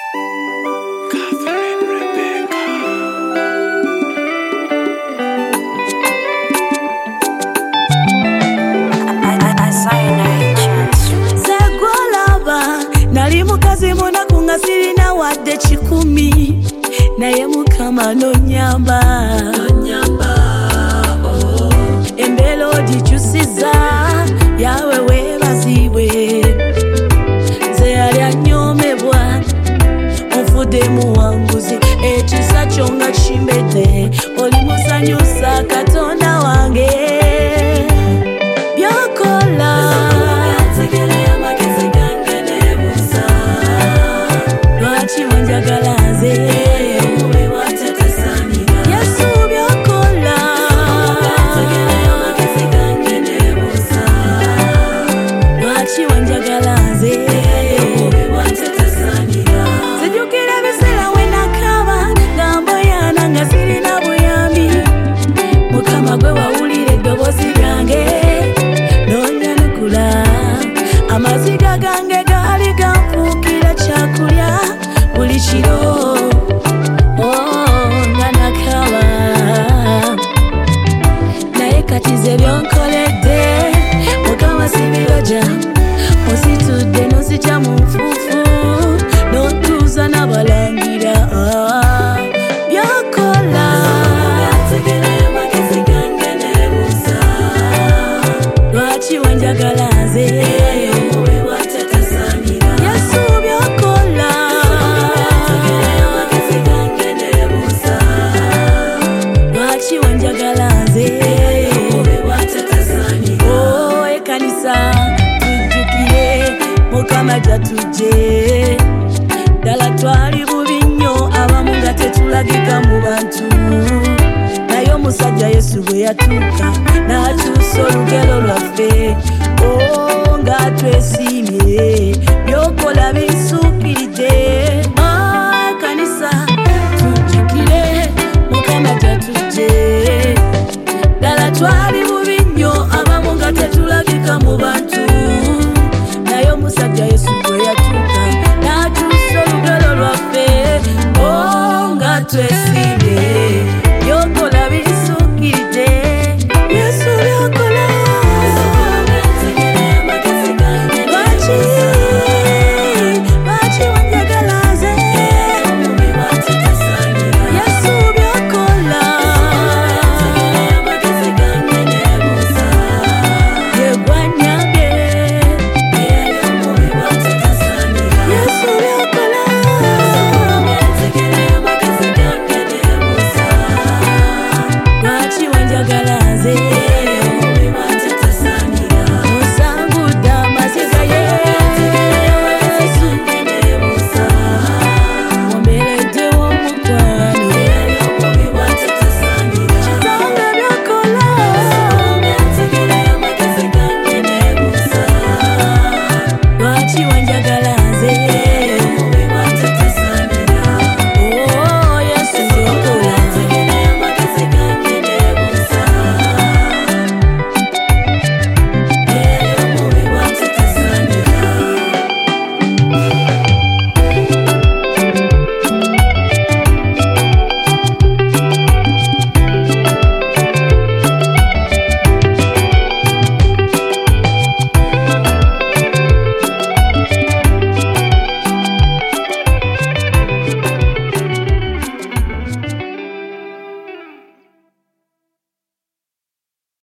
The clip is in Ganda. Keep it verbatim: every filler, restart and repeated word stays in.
Sirina wadde kikumi naye Mukama nonyamba nonyamba oh embeera ogikyusiza yawe weebazibwe nze yali anyoomebwa nfudde muwanguzi ekisa kyo nga kimbedde oli musanyusa Katonda wange byokola amaziga gange gali ganfuukira kyakulya buli kiro oh nga nakaba naye kati ze byonkoledde Mukama sibiroja ositudde nozija mu nfuufu n'otuuza n'abalangira byokola lwaki wanjagala nze Mukama jatuje dala twali bubi nnyo abamu nga tetulagika mu bantu naye omusajja Yesu bwe yatuuka n'atuusa olugero lwaffe oh nga twesiimye byokola binsuukiridde kanisa tujjukire Mukama jatuje dala twali bubi nnyo abamu nga tetulagika mu bantu omusajja Yesu bwe yatuuka n'atuusa olugero lwaffe oh nga twesiimye